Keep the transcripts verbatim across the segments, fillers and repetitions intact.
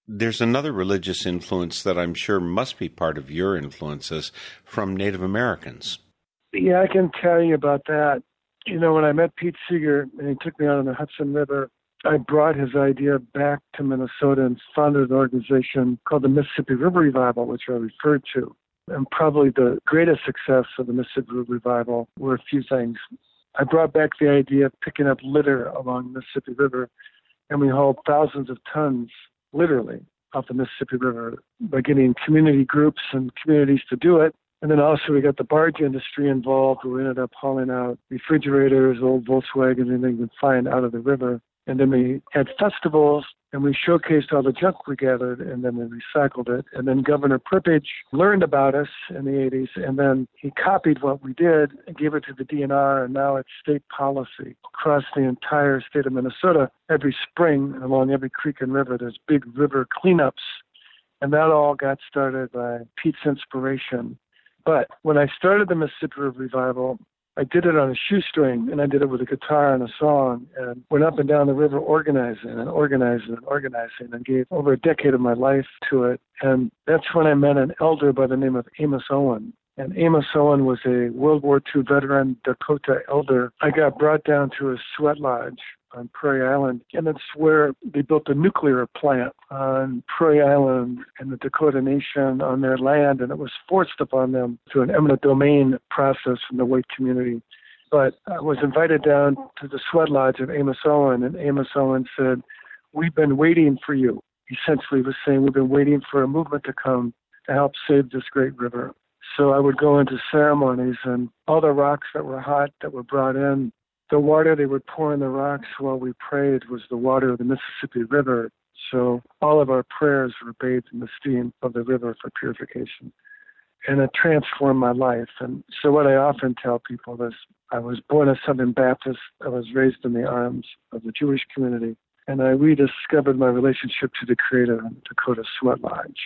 There's another religious influence that I'm sure must be part of your influences from Native Americans. Yeah, I can tell you about that. You know, when I met Pete Seeger and he took me out on the Hudson River, I brought his idea back to Minnesota and founded an organization called the Mississippi River Revival, which I referred to. And probably the greatest success of the Mississippi River Revival were a few things. I brought back the idea of picking up litter along the Mississippi River, and we hauled thousands of tons, literally, off the Mississippi River by getting community groups and communities to do it. And then also we got the barge industry involved. We ended up hauling out refrigerators, old Volkswagen, anything we could find out of the river. And then we had festivals, and we showcased all the junk we gathered, and then we recycled it. And then Governor Prippage learned about us in the eighties, and then he copied what we did and gave it to the D N R, and now it's state policy across the entire state of Minnesota. Every spring, along every creek and river, there's big river cleanups, and that all got started by Pete's inspiration. But when I started the Mississippi River Revival, I did it on a shoestring, and I did it with a guitar and a song, and went up and down the river organizing and organizing and organizing, and gave over a decade of my life to it. And that's when I met an elder by the name of Amos Owen. And Amos Owen was a World War Two veteran Dakota elder. I got brought down to a sweat lodge on Prairie Island, and it's where they built a nuclear plant on Prairie Island in the Dakota Nation on their land, and it was forced upon them through an eminent domain process from the white community. But I was invited down to the sweat lodge of Amos Owen, and Amos Owen said, "We've been waiting for you." Essentially, he was saying, "We've been waiting for a movement to come to help save this great river." So I would go into ceremonies, and all the rocks that were hot that were brought in, the water they would pour in the rocks while we prayed was the water of the Mississippi River. So all of our prayers were bathed in the steam of the river for purification. And it transformed my life. And so what I often tell people is I was born a Southern Baptist. I was raised in the arms of the Jewish community. And I rediscovered my relationship to the Creator in Dakota Sweat Lodge.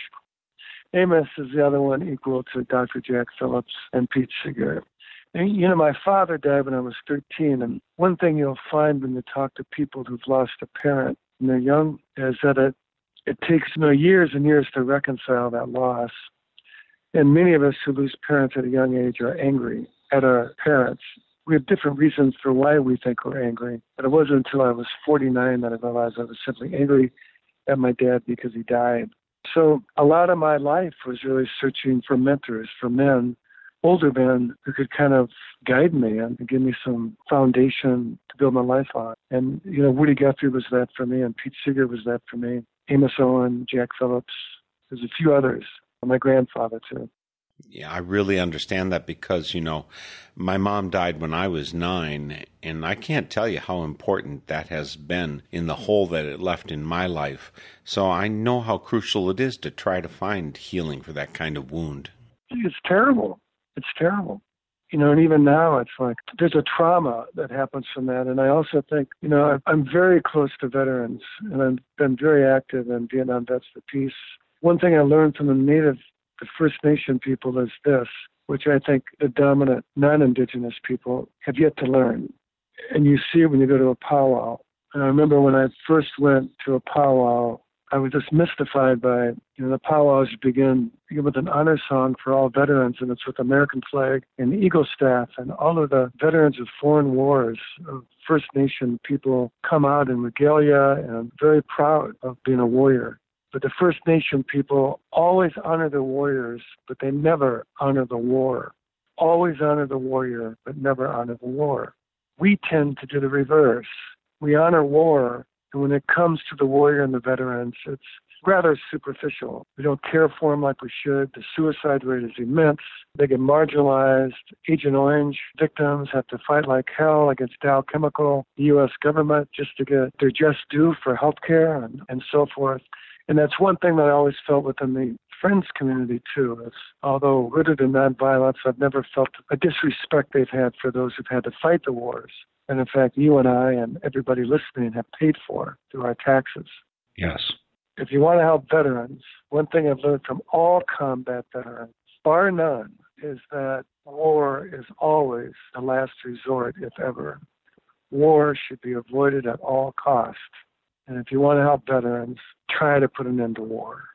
Amos is the other one equal to Doctor Jack Phillips and Pete Seeger. And, you know, my father died when I was thirteen, and one thing you'll find when you talk to people who've lost a parent when they're young is that it, it takes, you know, years and years to reconcile that loss. And many of us who lose parents at a young age are angry at our parents. We have different reasons for why we think we're angry, but it wasn't until I was forty-nine that I realized I was simply angry at my dad because he died. So a lot of my life was really searching for mentors, for men, older men who could kind of guide me and give me some foundation to build my life on. And, you know, Woody Guthrie was that for me, and Pete Seeger was that for me. Amos Owen, Jack Phillips, there's a few others. My grandfather, too. Yeah, I really understand that because, you know, my mom died when I was nine, and I can't tell you how important that has been in the hole that it left in my life. So I know how crucial it is to try to find healing for that kind of wound. It's terrible. It's terrible. You know, and even now it's like there's a trauma that happens from that. And I also think, you know, I'm very close to veterans, and I've been very active in Vietnam Vets for Peace. One thing I learned from the Native, the First Nation people is this, which I think the dominant non-Indigenous people have yet to learn. And you see it when you go to a powwow. And I remember when I first went to a powwow, I was just mystified by, you know, the powwows begin, begin with an honor song for all veterans, and it's with the American flag and the Eagle staff, and all of the veterans of foreign wars, of First Nation people come out in regalia and very proud of being a warrior. But the First Nation people always honor the warriors, but they never honor the war. Always honor the warrior, but never honor the war. We tend to do the reverse. We honor war, and when it comes to the warrior and the veterans, it's rather superficial. We don't care for them like we should. The suicide rate is immense. They get marginalized. Agent Orange victims have to fight like hell against Dow Chemical, the U S government, just to get their just due for health care and, and so forth. And that's one thing that I always felt within the Friends community, too. Is, although rooted in nonviolence, I've never felt a disrespect they've had for those who've had to fight the wars. And in fact, you and I and everybody listening have paid for through our taxes. Yes. If you want to help veterans, one thing I've learned from all combat veterans, bar none, is that war is always the last resort, if ever. War should be avoided at all costs. And if you want to help veterans, try to put an end to war.